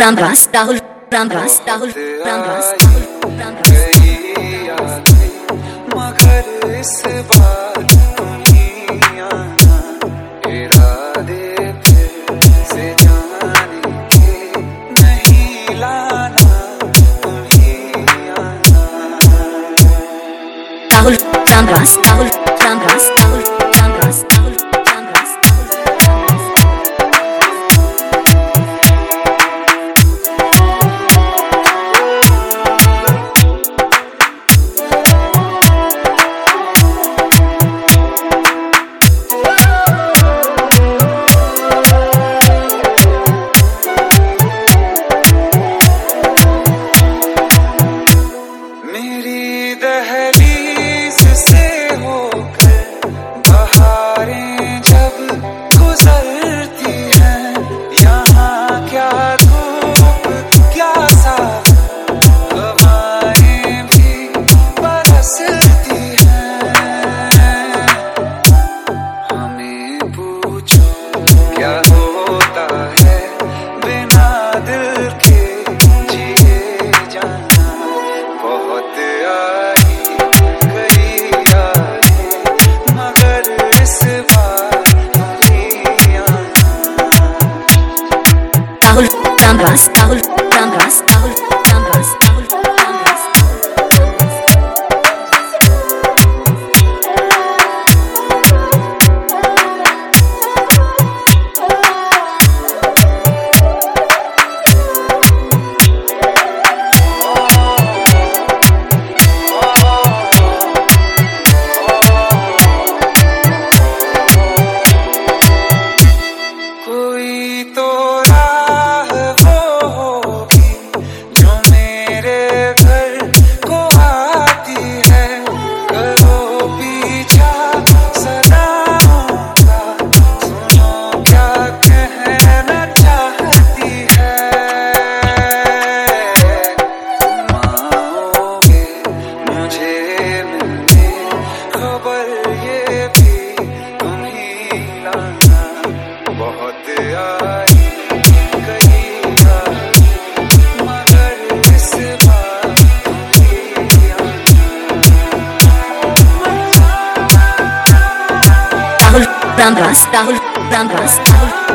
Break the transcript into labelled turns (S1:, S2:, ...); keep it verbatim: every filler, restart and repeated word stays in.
S1: रामदास राहुल रामदास राहुल रामदास राहुल रामदास
S2: मगर इस बार तुम ही आना, इरादे फिर से जाने के नहीं लाना, तुम ही आना।
S1: राहुल रामदास राहुल रामदास राहुल रामदास राहुल रामदास
S2: मेरी दहलीज से होकर बहारें जब गुजरती हैं, यहाँ क्या धूप क्या साफ हवाएं भी बरसती हैं। हमें पूछो क्या होता है बिना दिल के जिए जाना, बहुत आई गई यादें मगर इस बार तुम ही आना।
S1: राहुल रामदास राहुल रामदास राहुल रामदास राहुल रामदास
S2: कोई तो राह वो होगी जो मेरे घर को आती है, करो पीछा सदाओं का, सुनो क्या कहना चाहती है। तुम आओगे मुझे मिलने, खबर ये भी तुम ही लाना, बहुत आई गई यादें मगर इस बार तुम ही आना।
S1: राहुल रामदास राहुल रामदास राहुल